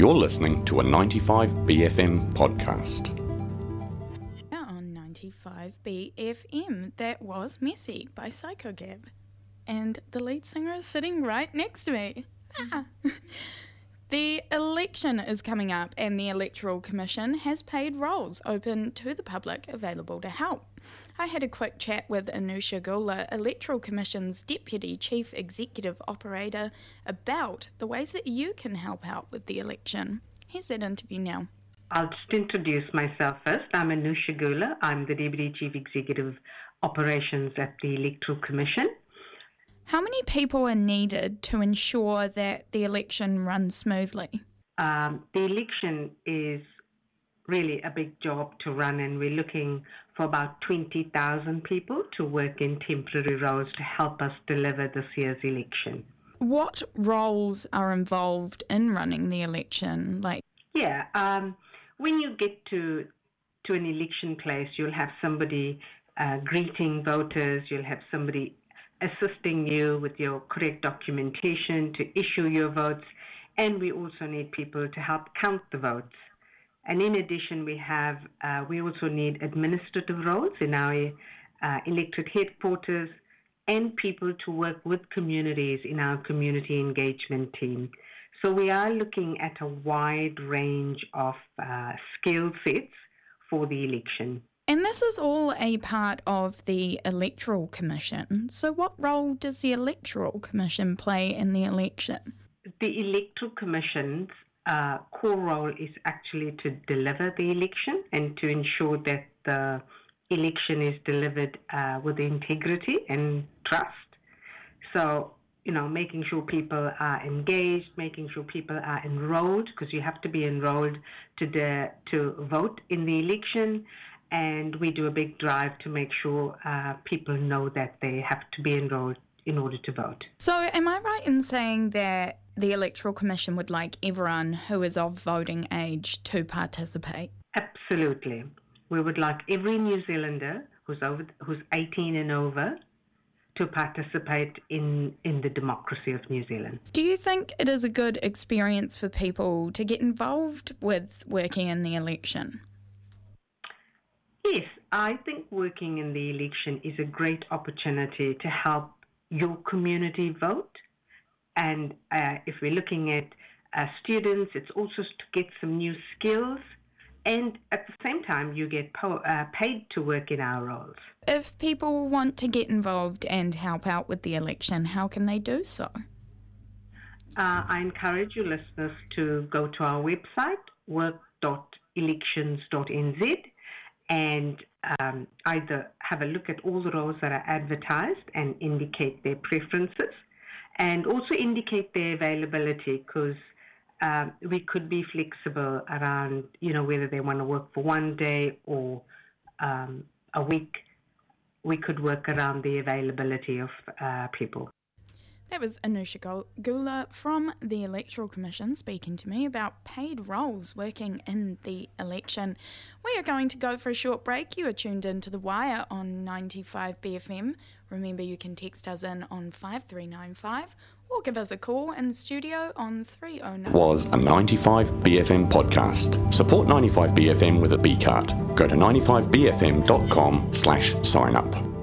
You're listening to a 95BFM podcast. On 95BFM, that was Messy by Psychogab. And the lead singer is sitting right next to me. The election is coming up and the Electoral Commission has paid roles open to the public available to help. I had a quick chat with Anusha Gula, Electoral Commission's Deputy Chief Executive Operator, about the ways that you can help out with the election. Here's that interview now. I'll just introduce myself first. I'm Anusha Gula. I'm the Deputy Chief Executive Operations at the Electoral Commission. How many people are needed to ensure that the election runs smoothly? The election is really a big job to run, and we're looking for about 20,000 people to work in temporary roles to help us deliver this year's election. What roles are involved in running the election? When you get to an election place, you'll have somebody greeting voters, you'll have somebody assisting you with your correct documentation to issue your votes, and we also need people to help count the votes. And in addition, we also need administrative roles in our electorate headquarters and people to work with communities in our community engagement team. So we are looking at a wide range of skill sets for the election. And this is all a part of the Electoral Commission. So what role does the Electoral Commission play in the election? The Electoral Commission's core role is actually to deliver the election and to ensure that the election is delivered with integrity and trust. So, making sure people are engaged, making sure people are enrolled, because you have to be enrolled to vote in the election. And we do a big drive to make sure people know that they have to be enrolled in order to vote. So am I right in saying that the Electoral Commission would like everyone who is of voting age to participate? Absolutely. We would like every New Zealander who's 18 and over to participate in the democracy of New Zealand. Do you think it is a good experience for people to get involved with working in the election? Yes, I think working in the election is a great opportunity to help your community vote. And if we're looking at students, it's also to get some new skills. And at the same time, you get paid to work in our roles. If people want to get involved and help out with the election, how can they do so? I encourage your listeners to go to our website, work.elections.nz, and either have a look at all the roles that are advertised and indicate their preferences, and also indicate their availability, because we could be flexible around, whether they want to work for one day or a week. We could work around the availability of people. That was Anusha Gula from the Electoral Commission speaking to me about paid roles working in the election. We are going to go for a short break. You are tuned into The Wire on 95BFM. Remember, you can text us in on 5395 or give us a call in the studio on 309. Was a 95BFM podcast. Support 95BFM with a B card. Go to 95BFM.com/sign up.